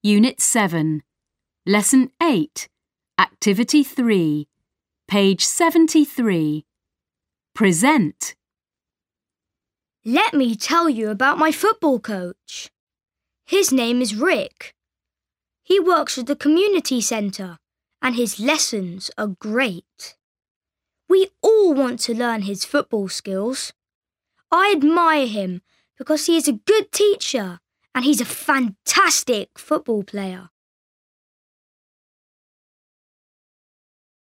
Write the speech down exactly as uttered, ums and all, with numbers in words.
Unit seven, Lesson eight, Activity three, page seventy-three. Present. Let me tell you about my football coach. His name is Rick. He works at the community centre and his lessons are great. We all want to learn his football skills. I admire him because he is a good teacher and he's a fantastic football player.